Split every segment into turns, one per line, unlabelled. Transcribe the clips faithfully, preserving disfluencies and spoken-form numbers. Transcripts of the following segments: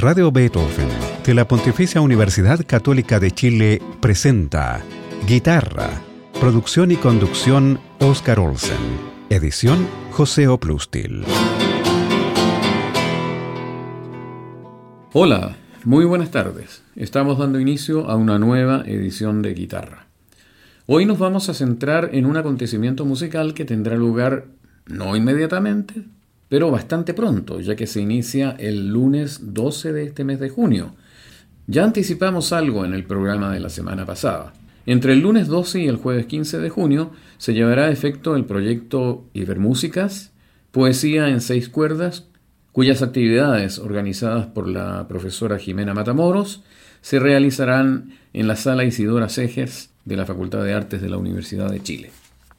Radio Beethoven de la Pontificia Universidad Católica de Chile presenta Guitarra, producción y conducción Óscar Olsen, edición José Oplustil.
Hola, muy buenas tardes. Estamos dando inicio a una nueva edición de Guitarra. Hoy nos vamos a centrar en un acontecimiento musical que tendrá lugar no inmediatamente, pero bastante pronto, ya que se inicia el lunes doce de este mes de junio. Ya anticipamos algo en el programa de la semana pasada. Entre el lunes doce y el jueves quince de junio se llevará a efecto el proyecto Ibermúsicas, poesía en seis cuerdas, cuyas actividades, organizadas por la profesora Jimena Matamoros, se realizarán en la Sala Isidora Segers de la Facultad de Artes de la Universidad de Chile.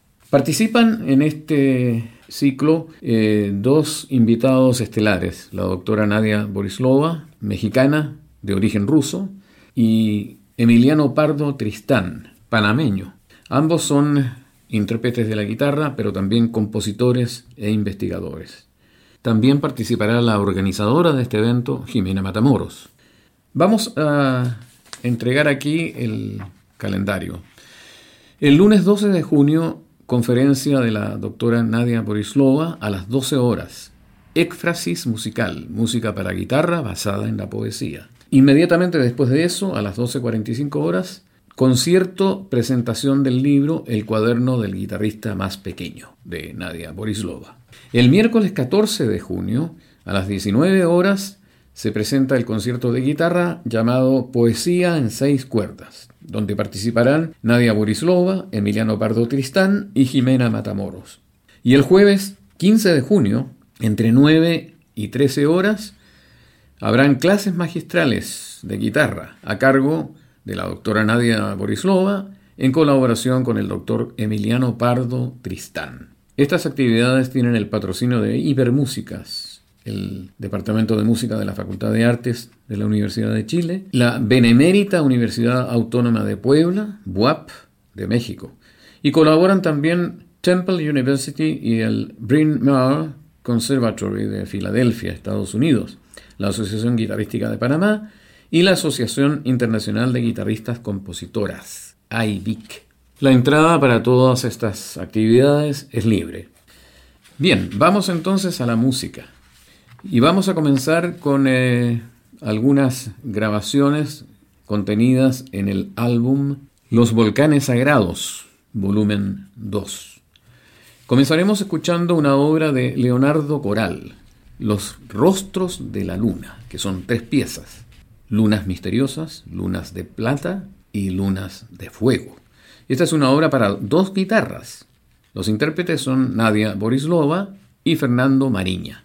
Participan en este ciclo eh, dos invitados estelares, la doctora Nadia Borislova, mexicana de origen ruso, y Emiliano Pardo Tristán, panameño. Ambos son intérpretes de la guitarra, pero también compositores e investigadores. También participará la organizadora de este evento, Jimena Matamoros. Vamos a entregar aquí el calendario. El lunes doce de junio, conferencia de la doctora Nadia Borislova a las doce horas. Éfrasis musical, música para guitarra basada en la poesía. Inmediatamente después de eso, a las doce cuarenta y cinco horas, concierto, presentación del libro El cuaderno del guitarrista más pequeño, de Nadia Borislova. El miércoles catorce de junio, a las diecinueve horas, se presenta el concierto de guitarra llamado Poesía en seis cuerdas, donde participarán Nadia Borislova, Emiliano Pardo Tristán y Jimena Matamoros. Y el jueves quince de junio, entre nueve y trece horas, habrán clases magistrales de guitarra a cargo de la doctora Nadia Borislova en colaboración con el doctor Emiliano Pardo Tristán. Estas actividades tienen el patrocinio de Ibermúsicas, el Departamento de Música de la Facultad de Artes de la Universidad de Chile, la Benemérita Universidad Autónoma de Puebla, B U A P, de México, y colaboran también Temple University y el Bryn Mawr Conservatory de Filadelfia, Estados Unidos, la Asociación Guitarrística de Panamá y la Asociación Internacional de Guitarristas Compositoras, A I B I C. La entrada para todas estas actividades es libre. Bien, vamos entonces a la música. Y vamos a comenzar con eh, algunas grabaciones contenidas en el álbum Los Volcanes Sagrados, volumen dos. Comenzaremos escuchando una obra de Leonardo Coral, Los Rostros de la Luna, que son tres piezas: Lunas Misteriosas, Lunas de Plata y Lunas de Fuego. Esta es una obra para dos guitarras. Los intérpretes son Nadia Borislova y Fernando Mariña.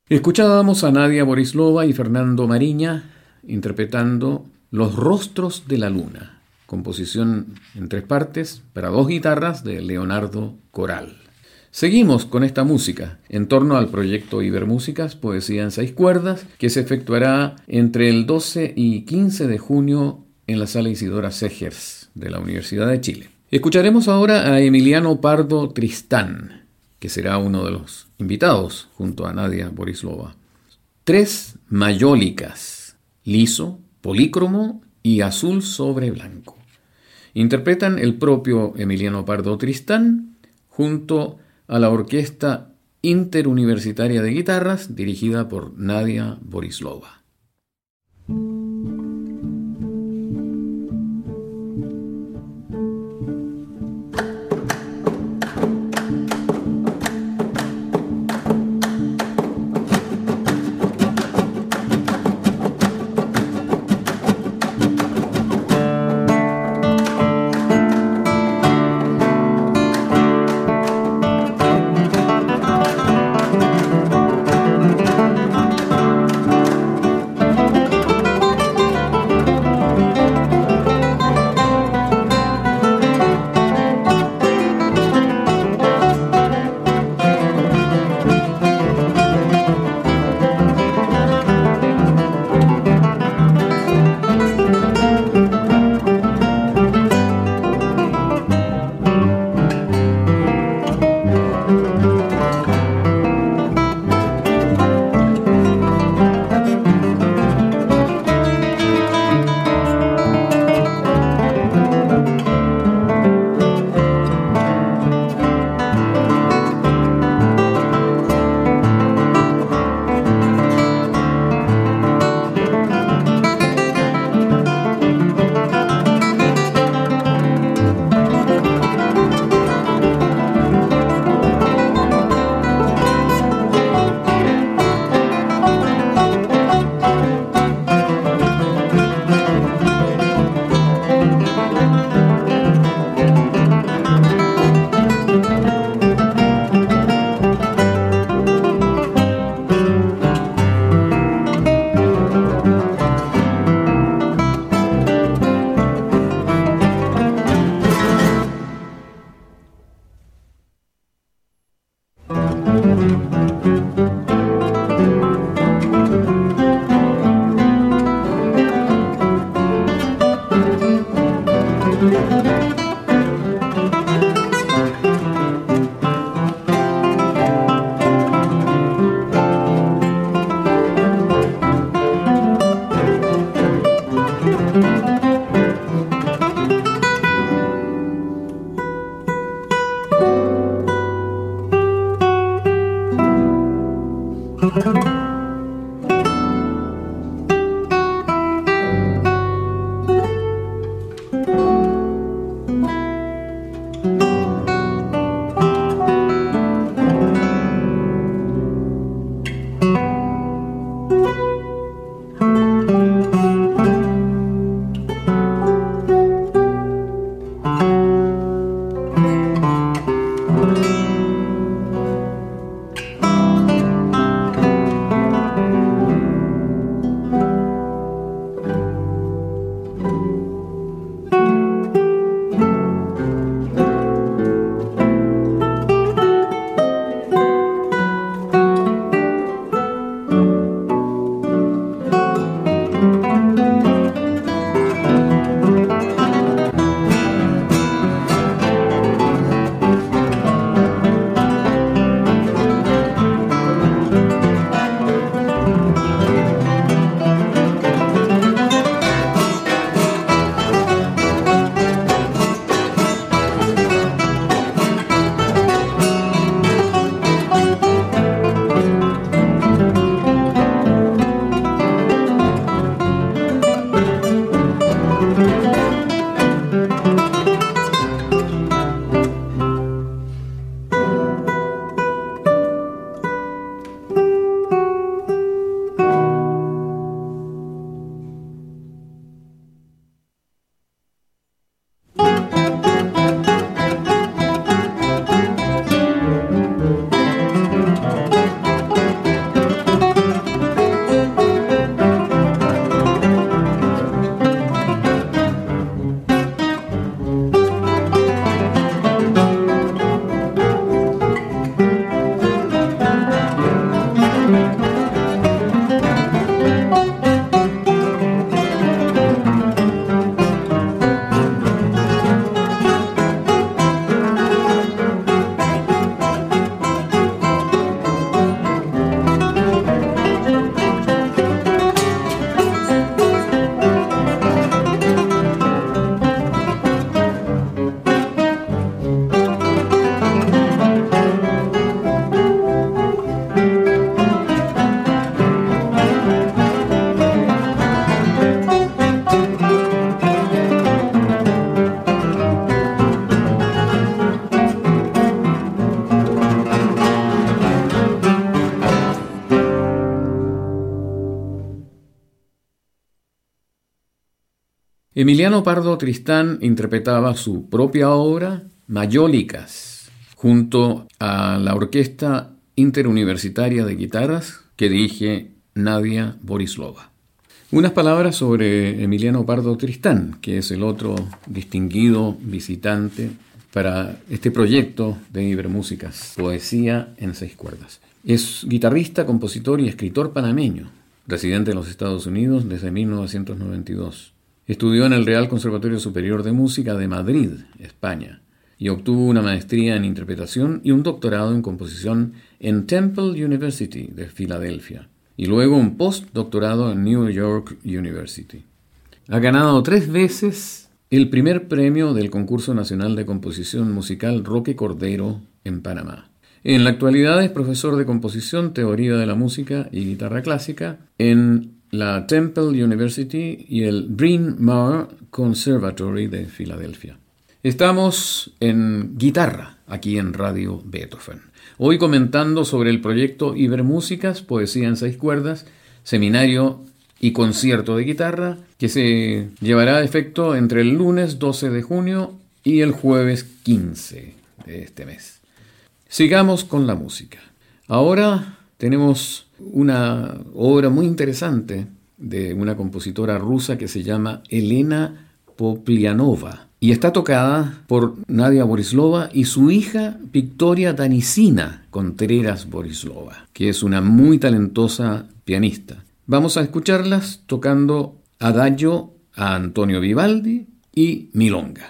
Escuchábamos a Nadia Borislova y Fernando Mariña interpretando Los rostros de la luna, composición en tres partes para dos guitarras de Leonardo Coral. Seguimos con esta música en torno al proyecto Ibermúsicas, poesía en seis cuerdas, que se efectuará entre el doce y quince de junio en la Sala Isidora Segers de la Universidad de Chile. Escucharemos ahora a Emiliano Pardo Tristán, que será uno de los invitados junto a Nadia Borislova. Tres mayólicas, liso, polícromo y azul sobre blanco. Interpretan el propio Emiliano Pardo Tristán junto a la Orquesta Interuniversitaria de Guitarras dirigida por Nadia Borislova. Emiliano Pardo Tristán interpretaba su propia obra, Mayólicas, junto a la Orquesta Interuniversitaria de Guitarras que dirige Nadia Borislova. Unas palabras sobre Emiliano Pardo Tristán, que es el otro distinguido visitante para este proyecto de Ibermúsicas, Poesía en seis cuerdas. Es guitarrista, compositor y escritor panameño, residente en los Estados Unidos desde mil novecientos noventa y dos. Estudió en el Real Conservatorio Superior de Música de Madrid, España, y obtuvo una maestría en interpretación y un doctorado en composición en Temple University de Filadelfia, y luego un postdoctorado en New York University. Ha ganado tres veces el primer premio del Concurso Nacional de Composición Musical Roque Cordero en Panamá. En la actualidad es profesor de composición, teoría de la música y guitarra clásica en la Temple University y el Bryn Mawr Conservatory de Filadelfia. Estamos en Guitarra, aquí en Radio Beethoven. Hoy comentando sobre el proyecto Ibermúsicas, Poesía en seis cuerdas, seminario y concierto de guitarra, que se llevará a efecto entre el lunes doce de junio y el jueves quince de este mes. Sigamos con la música. Ahora tenemos una obra muy interesante de una compositora rusa que se llama Elena Poplianova y está tocada por Nadia Borislova y su hija Victoria Danisina Contreras Borislova, que es una muy talentosa pianista. Vamos a escucharlas tocando Adagio a Antonio Vivaldi y Milonga.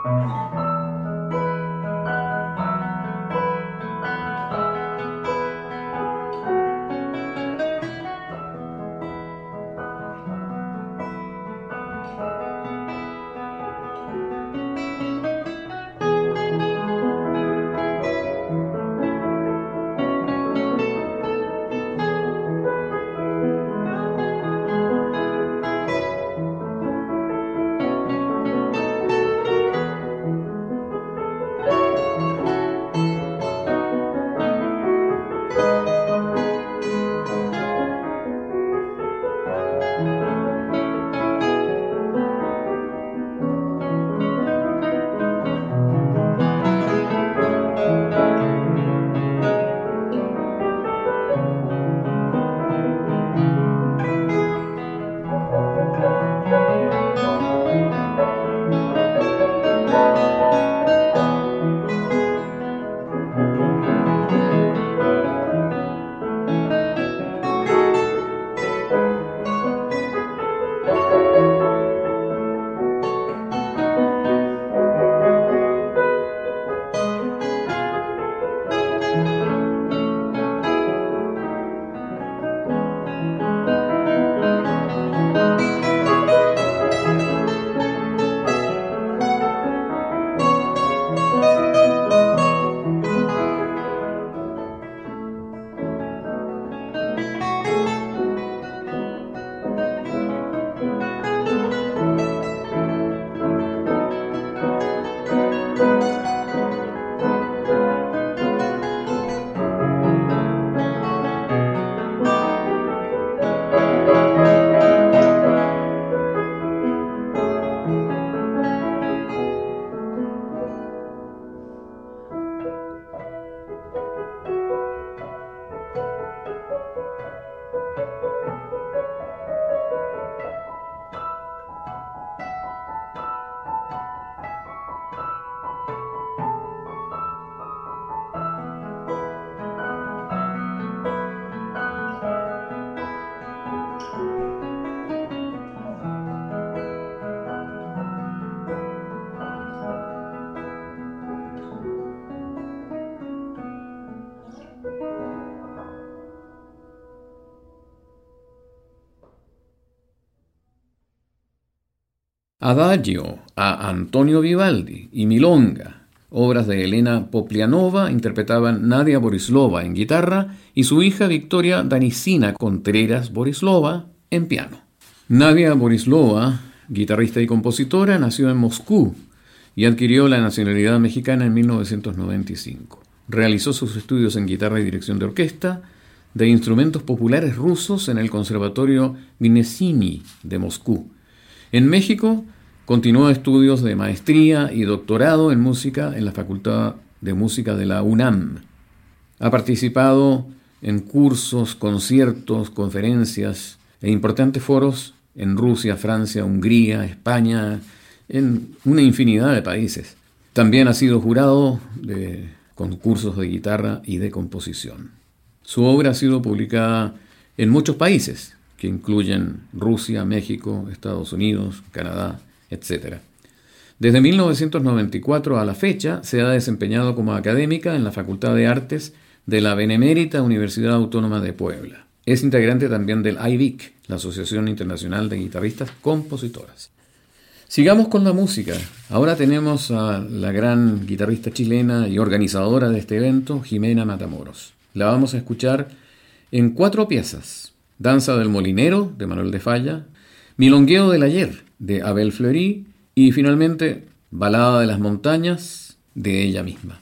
Adagio a Antonio Vivaldi y Milonga, obras de Elena Poplianova, interpretaban Nadia Borislova en guitarra y su hija Victoria Danisina Contreras Borislova en piano. Nadia Borislova, guitarrista y compositora, nació en Moscú y adquirió la nacionalidad mexicana en mil novecientos noventa y cinco. Realizó sus estudios en guitarra y dirección de orquesta de instrumentos populares rusos en el Conservatorio Gnesini de Moscú. En México, continuó estudios de maestría y doctorado en música en la Facultad de Música de la UNAM. Ha participado en cursos, conciertos, conferencias e importantes foros en Rusia, Francia, Hungría, España, en una infinidad de países. También ha sido jurado de concursos de guitarra y de composición. Su obra ha sido publicada en muchos países, que incluyen Rusia, México, Estados Unidos, Canadá, etcétera. Desde mil novecientos noventa y cuatro a la fecha se ha desempeñado como académica en la Facultad de Artes de la Benemérita Universidad Autónoma de Puebla. Es integrante también del I V I C, la Asociación Internacional de Guitarristas Compositoras. Sigamos con la música. Ahora tenemos a la gran guitarrista chilena y organizadora de este evento, Jimena Matamoros. La vamos a escuchar en cuatro piezas. Danza del Molinero, de Manuel de Falla, Milongueo del Ayer, de Abel Fleury, y finalmente Balada de las Montañas, de ella misma.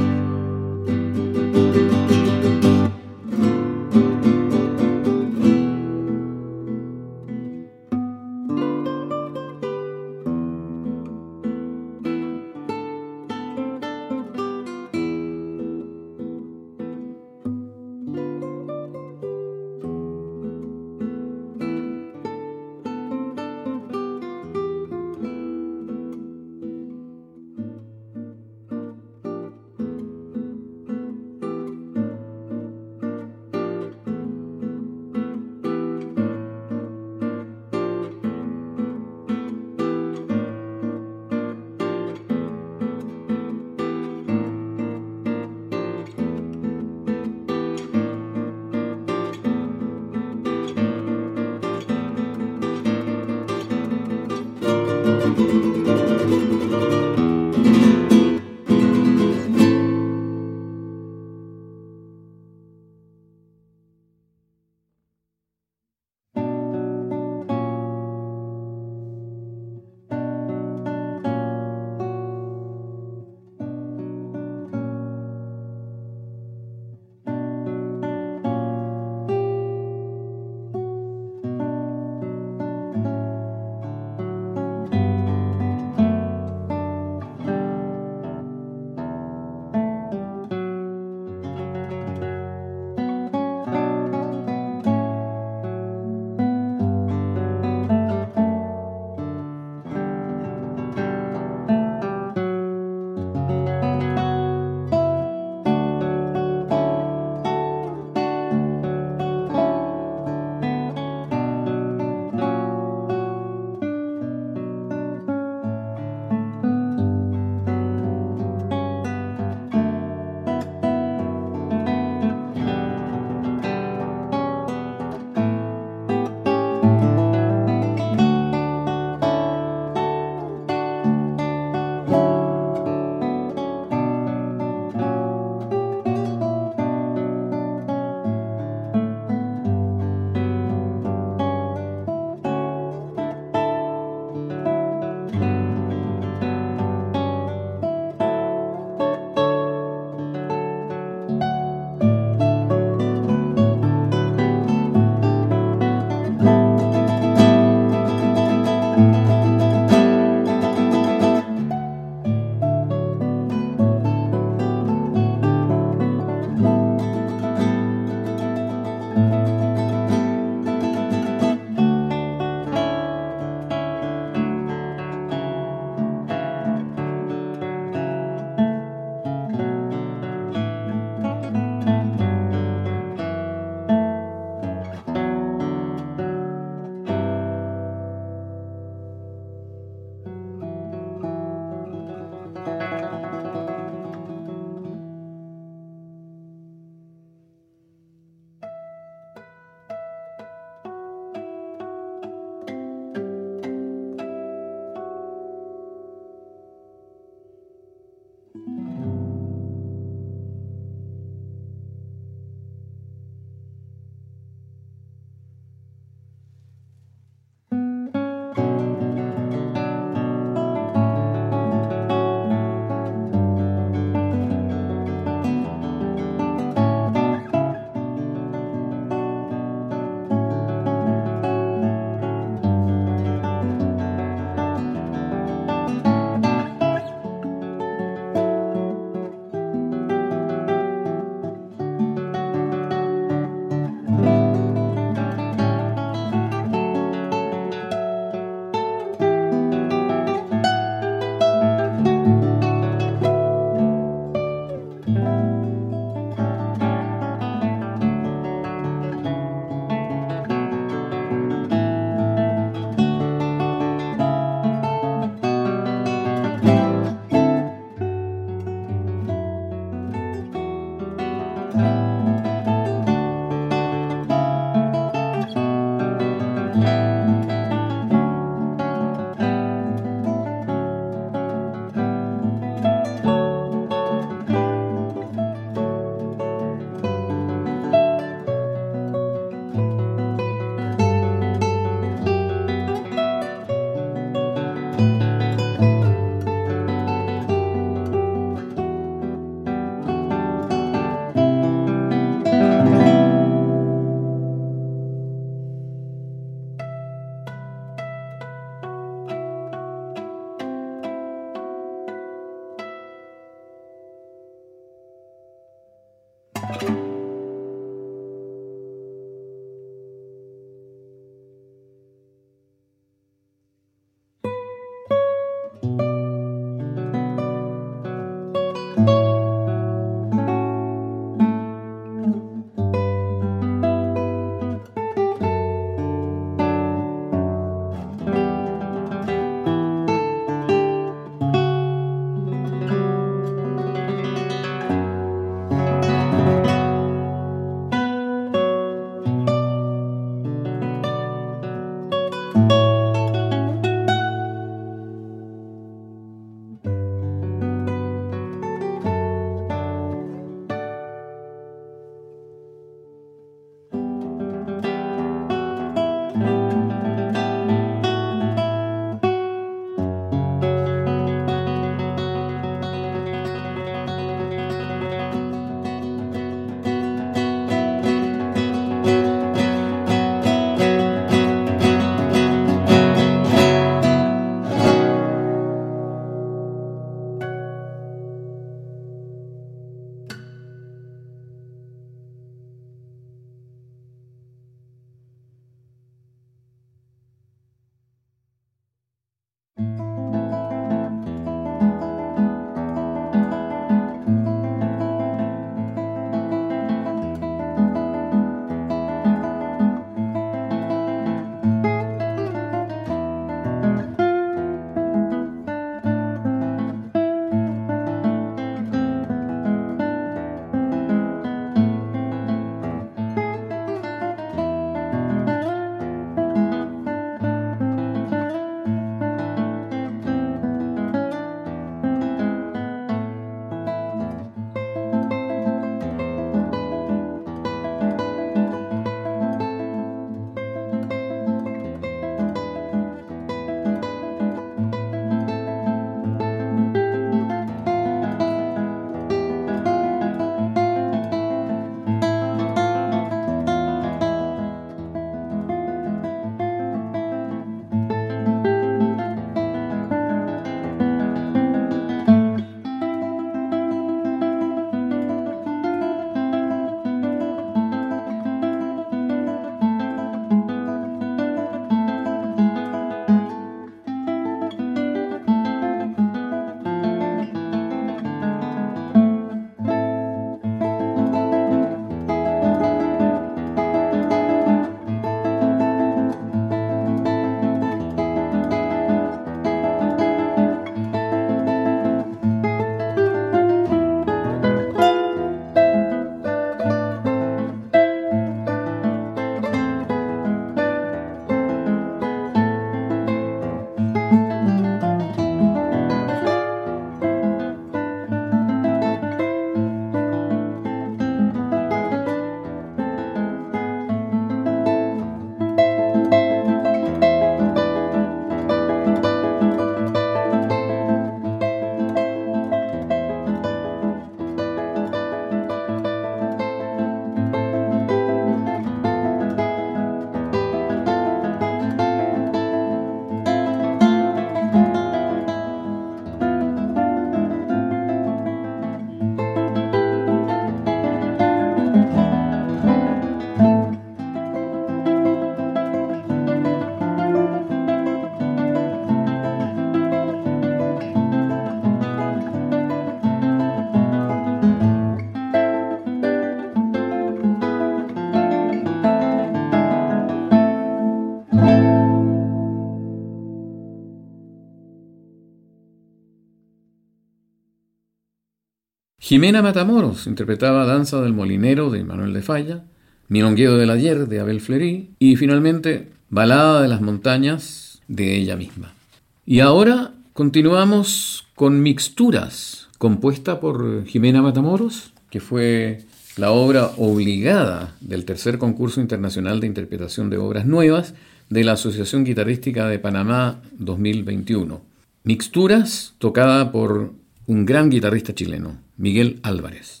Jimena Matamoros interpretaba Danza del Molinero de Manuel de Falla, Milongueo del Ayer de Abel Fleury y finalmente Balada de las Montañas de ella misma. Y ahora continuamos con Mixturas, compuesta por Jimena Matamoros, que fue la obra obligada del tercer concurso internacional de interpretación de obras nuevas de la Asociación Guitarrística de Panamá dos mil veintiuno. Mixturas, tocada por un gran guitarrista chileno, Miguel Álvarez.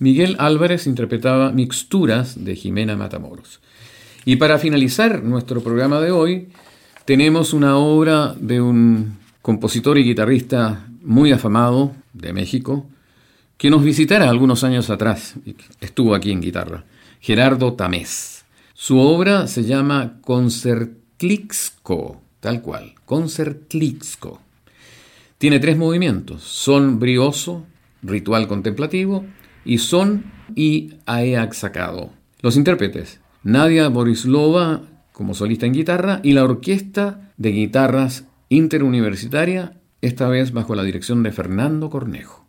Miguel Álvarez interpretaba Mixturas de Jimena Matamoros. Y para finalizar nuestro programa de hoy, tenemos una obra de un compositor y guitarrista muy afamado de México, que nos visitara algunos años atrás, y estuvo aquí en guitarra, Gerardo Tamés. Su obra se llama Concertlixco, tal cual, Concertlixco. Tiene tres movimientos: son brioso, ritual contemplativo, y son y aeaxacado. Los intérpretes: Nadia Borislova como solista en guitarra y la Orquesta de Guitarras Interuniversitaria, esta vez bajo la dirección de Fernando Cornejo.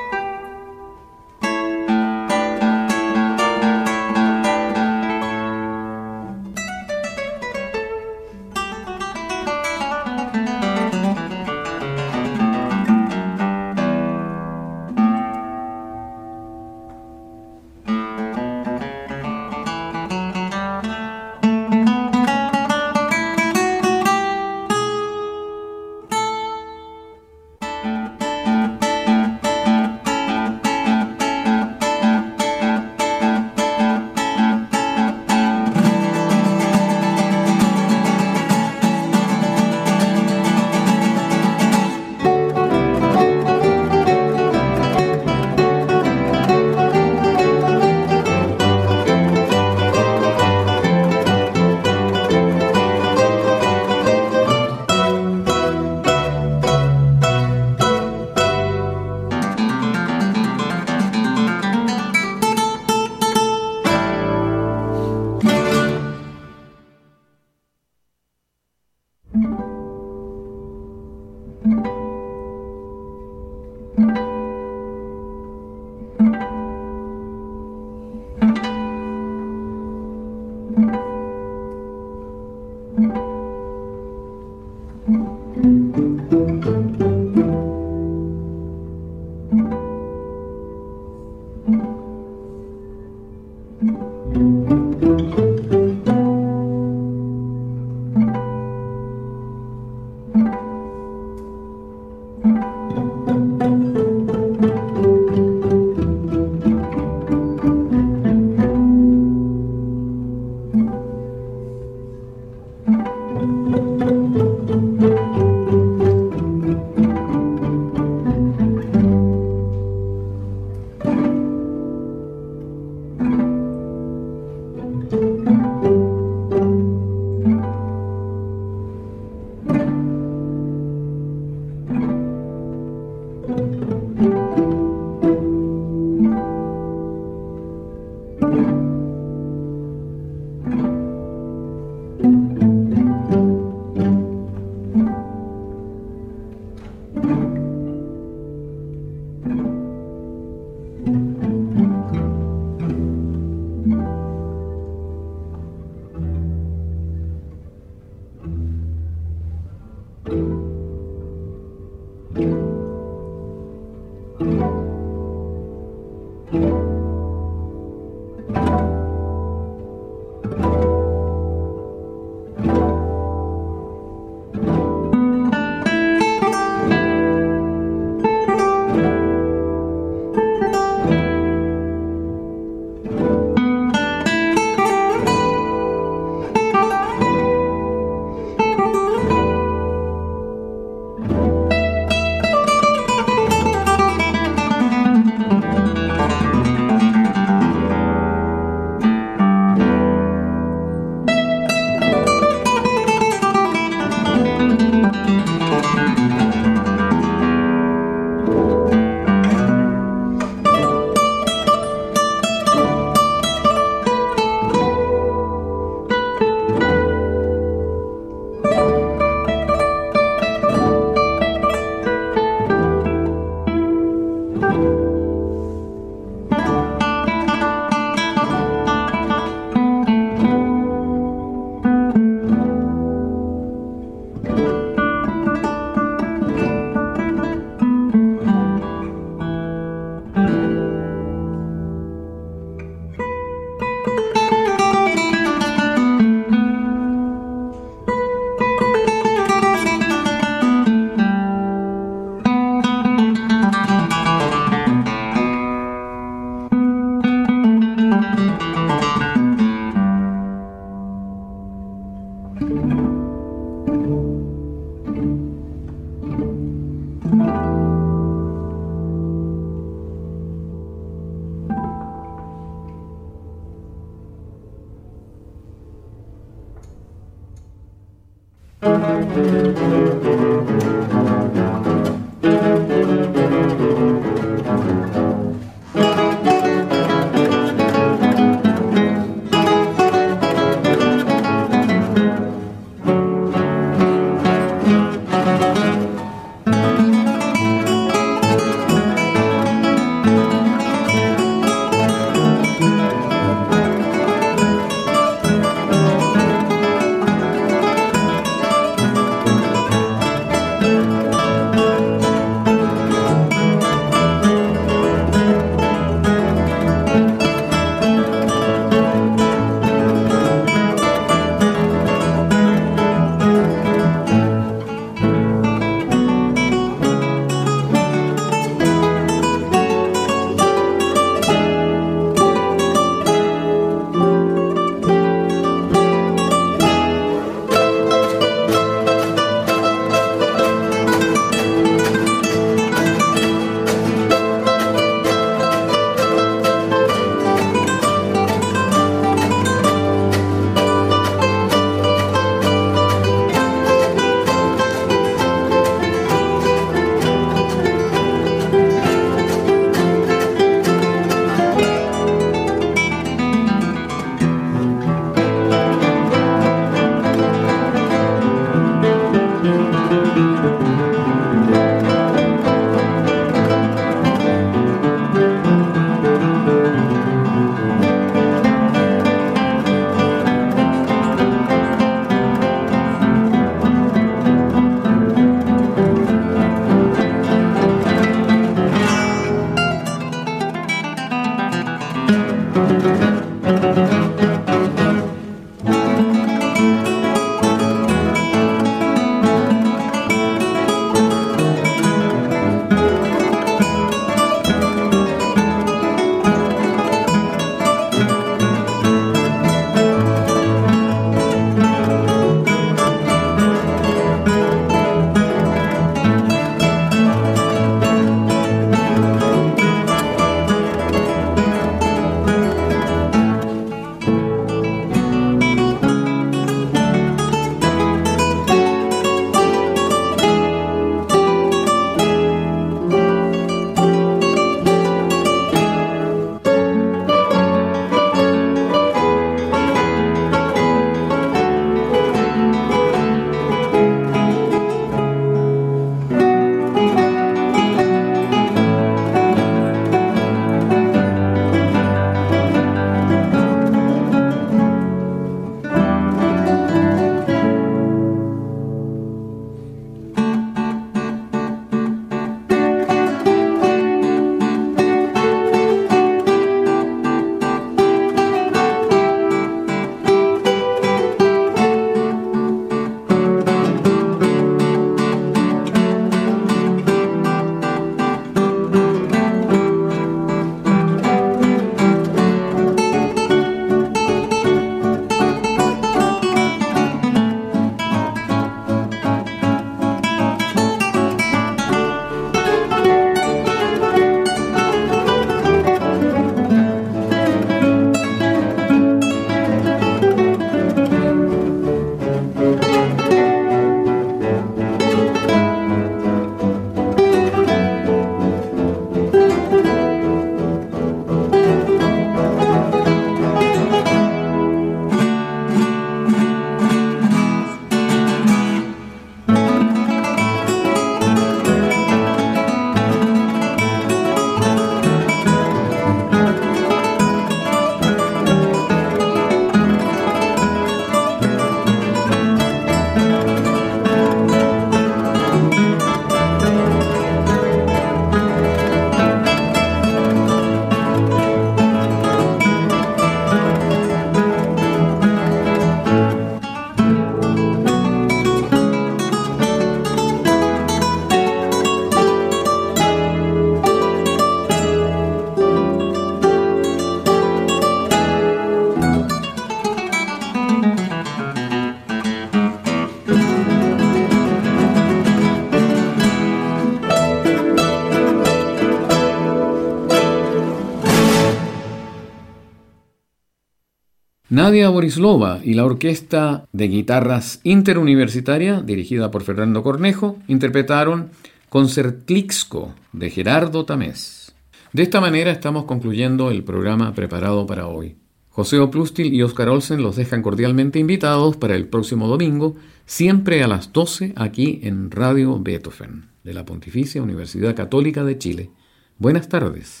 Nadia Borislova y la Orquesta de Guitarras Interuniversitaria, dirigida por Fernando Cornejo, interpretaron Concertlixco de Gerardo Tamés. De esta manera estamos concluyendo el programa preparado para hoy. José Oplustil y Óscar Olsen los dejan cordialmente invitados para el próximo domingo, siempre a las doce, aquí en Radio Beethoven, de la Pontificia Universidad Católica de Chile. Buenas tardes.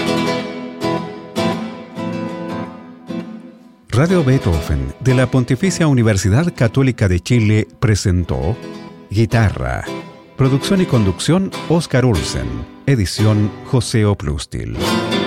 Radio Beethoven, de la Pontificia Universidad Católica de Chile, presentó Guitarra. Producción y conducción, Óscar Olsen. Edición, José Oplustil.